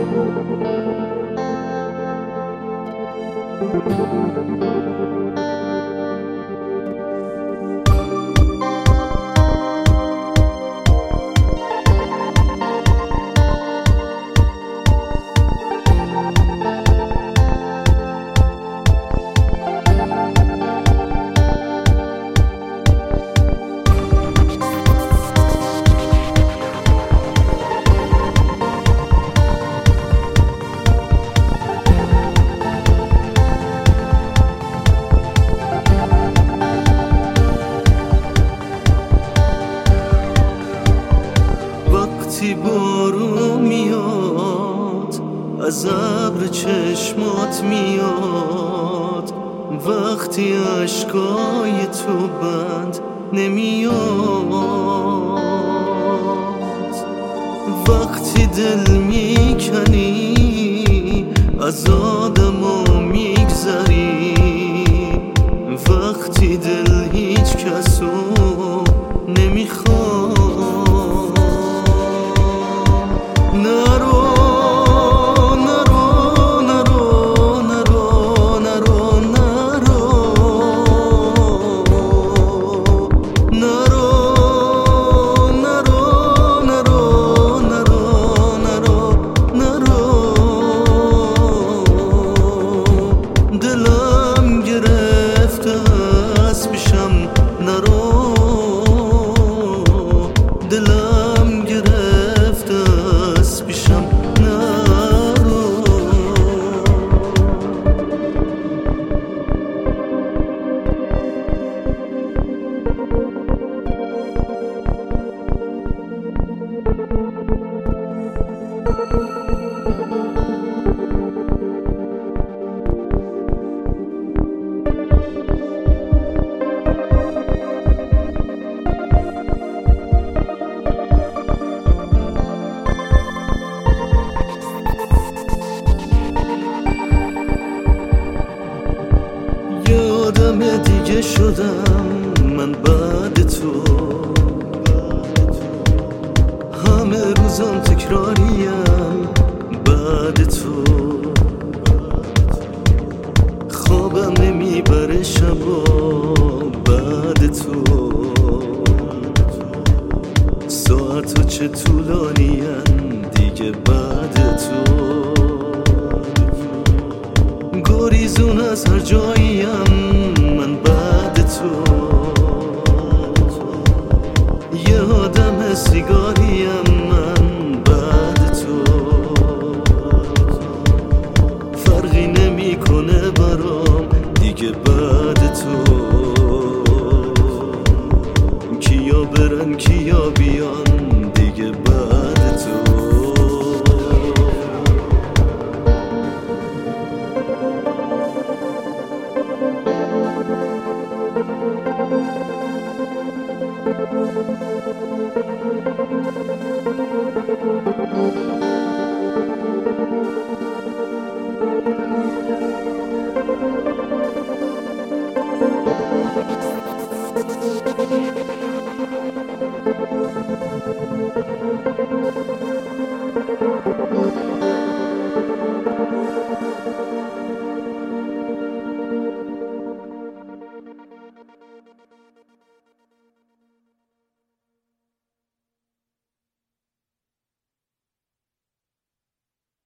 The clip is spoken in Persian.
وقتی بارون میاد از ابر چشمات میاد، وقتی اشکای تو بند نمیاد، وقتی دل میکنی از آدمو میگذری، وقتی دل هیچ کسو نمیخواد. دلم گرفته از پیشم نرو، دلم گرفته از پیشم نرو. آدم دیگه شدم من بعد تو، همه روزم تکراریم بعد تو، خوابم نمیبره شبا بعد تو، ساعتو چه طولانین دیگه بعد تو، گریزون از هر جاییم من بعد تو، یه آدم سیگاریم من بعد تو، فرقی نمیکنه برام دیگه بعد تو، کیا برن کیا بیان دیگه بعد تو. Thank you.